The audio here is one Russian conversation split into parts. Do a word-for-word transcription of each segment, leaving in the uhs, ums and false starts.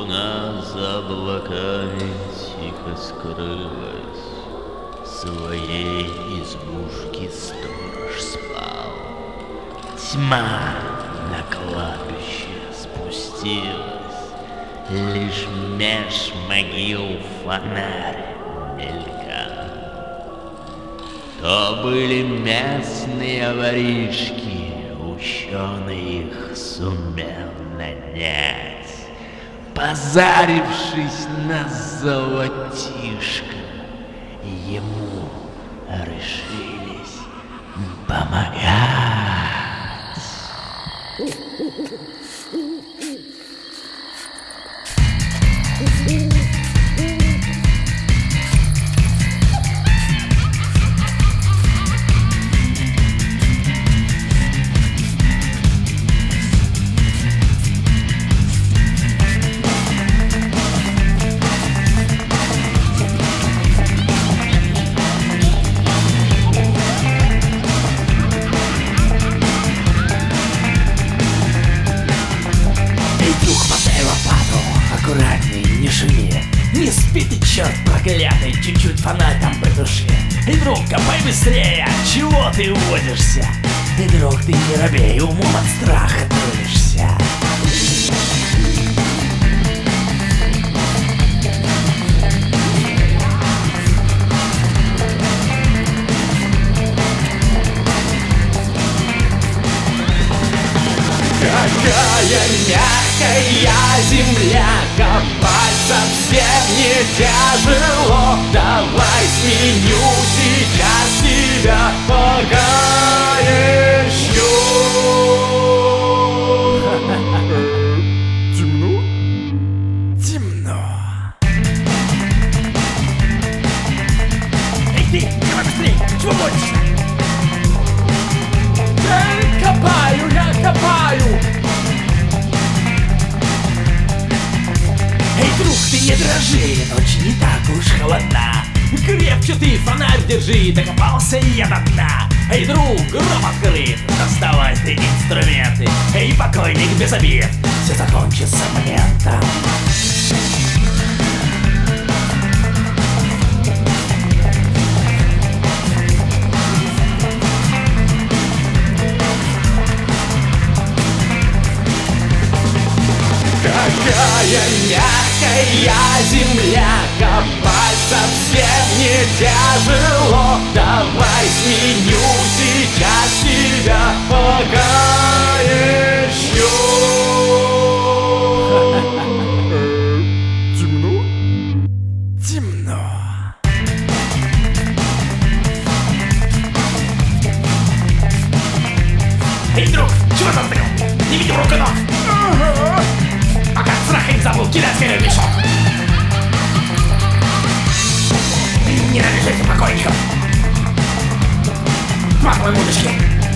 Луна за облаками тихо скрылась, в своей избушке сторож спал. Тьма на кладбище спустилась, лишь меж могил фонарь мелькал. То были местные воришки, ученый их сумел нанять, позарившись на золотишко, ему решились помогать. Аккуратней, не шуми, не спи ты, черт проклятый, чуть-чуть фонарь там потуши. И, друг, копай быстрее, чего ты уводишься? И, друг, ты не робей, умом от страха тронешься. Какая мягкая земля, копать совсем не тяжело. Давай сменю сейчас тебя пока еще. Темно? Темно. Эй ты, давай быстрей, чего борешься? Эй, копаю, я копаю. Эй, друг, ты не дрожи, ночь не так уж холодна. Крепче ты фонарь держи, докопался я до дна. Эй, друг, гроб открыт, доставай ты инструменты. Эй, покойник без обид, все закончится моментом. Какая мягкая земля, копать совсем не тяжело. Давай сменю сейчас тебя пока еще. Темно? Темно. Эй, друг, чего там ты? Не видел рук и ног? Пока страха не забыл, кидать скорее мешок. Ненавижу этих покойников. Пахлой удочки.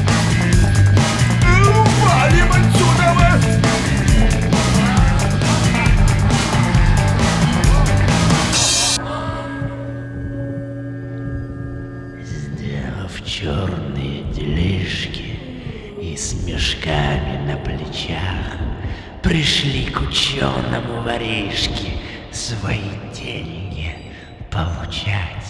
Валим отсюда, вы! Сделав черные делишки и с мешками на плечах, пришли к ученому воришке свои деньги получать.